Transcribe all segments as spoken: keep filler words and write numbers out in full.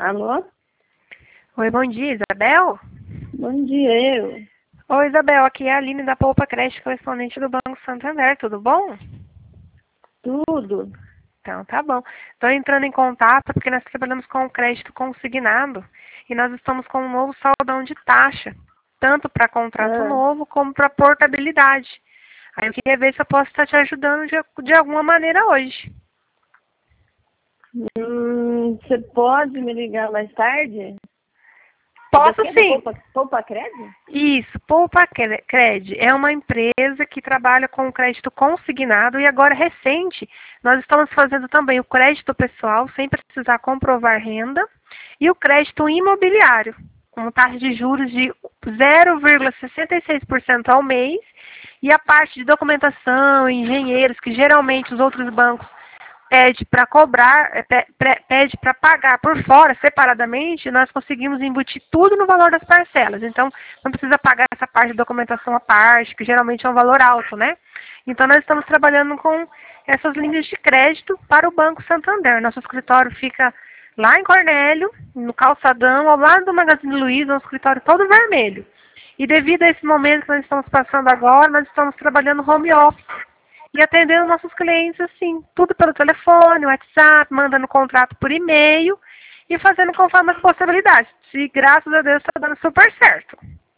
Alô? Oi, bom dia, Isabel? Bom dia, eu. Oi, Isabel, aqui é a Aline da Poupa Crédito, correspondente do Banco Santander, tudo bom? Tudo. Então, tá bom. Estou entrando em contato porque nós trabalhamos com o crédito consignado e nós estamos com um novo saldão de taxa, tanto para contrato Ah, novo como para portabilidade. Aí eu queria ver se eu posso estar te ajudando de, de alguma maneira hoje. hum, você pode me ligar mais tarde? É da Posso quê? Da sim. Poupa, Poupa Crédito? Isso, Poupa Cred é uma empresa que trabalha com o crédito consignado e agora recente nós estamos fazendo também o crédito pessoal sem precisar comprovar renda e o crédito imobiliário com taxa de juros de zero vírgula sessenta e seis por cento ao mês e a parte de documentação, engenheiros que geralmente os outros bancos pede para cobrar, é, pede para pagar por fora, separadamente, nós conseguimos embutir tudo no valor das parcelas. Então, não precisa pagar essa parte de documentação à parte, que geralmente é um valor alto, né? Então, nós estamos trabalhando com essas linhas de crédito para o Banco Santander. Nosso escritório fica lá em Cornélio, no Calçadão, ao lado do Magazine Luiza, um escritório todo vermelho. E devido a esse momento que nós estamos passando agora, nós estamos trabalhando home office e atendendo nossos clientes assim, tudo pelo telefone, WhatsApp, mandando contrato por e-mail e fazendo conforme as possibilidades. E graças a Deus está dando super certo.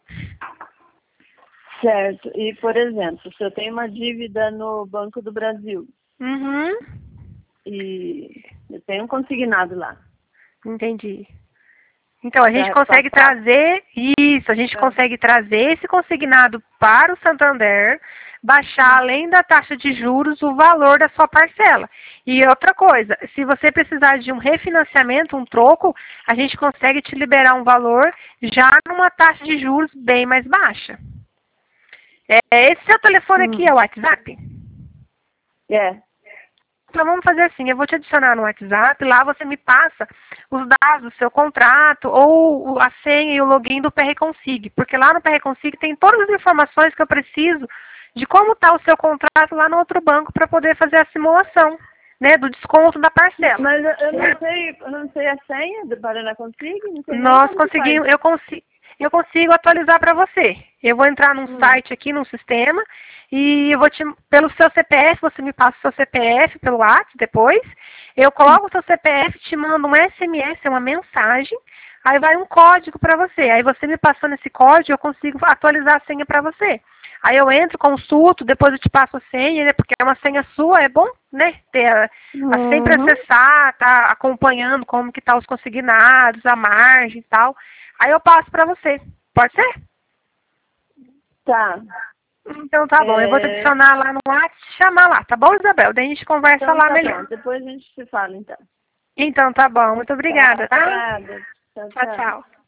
Certo. E, por exemplo, se eu tenho uma dívida no Banco do Brasil Uhum. e eu tenho um consignado lá. Entendi. Então, a gente Pra consegue passar. trazer isso, a gente Ah, consegue trazer esse consignado para o Santander, baixar além da taxa de juros o valor da sua parcela. E outra coisa, se você precisar de um refinanciamento, um troco, a gente consegue te liberar um valor já numa taxa de juros bem mais baixa. É, esse seu telefone aqui é hum, o WhatsApp? é. Então vamos fazer assim, eu vou te adicionar no WhatsApp, lá você me passa os dados do seu contrato ou a senha e o login do PRConsig, porque lá no PRConsig tem todas as informações que eu preciso de como está o seu contrato lá no outro banco para poder fazer a simulação, né, do desconto da parcela. Mas eu eu não sei, eu não sei a senha do Paraná Consigo, não sei nem Nós como que faz. conseguimos, eu consigo, eu consigo atualizar para você. Eu vou entrar num Hum, site aqui, num sistema, e eu vou te, pelo seu C P F, você me passa o seu C P F pelo WhatsApp depois. Eu coloco o seu C P F, te mando um S M S, uma mensagem, aí vai um código para você. Aí você me passando esse código, eu consigo atualizar a senha para você. Aí eu entro, consulto, depois eu te passo a senha, né, porque é uma senha sua, é bom, né, ter a, a sempre Uhum. acessar, tá acompanhando como que tá os consignados, a margem e tal. Aí eu passo para você. Pode ser? Tá. Então tá bom, eu vou te É, adicionar lá no WhatsApp e te chamar lá, tá bom, Isabel? Daí a gente conversa então lá tá bom. melhor. Depois a gente se fala, então. Então tá bom, muito Tá, obrigada, tá? obrigada. Tchau, Tchau, tchau. tchau.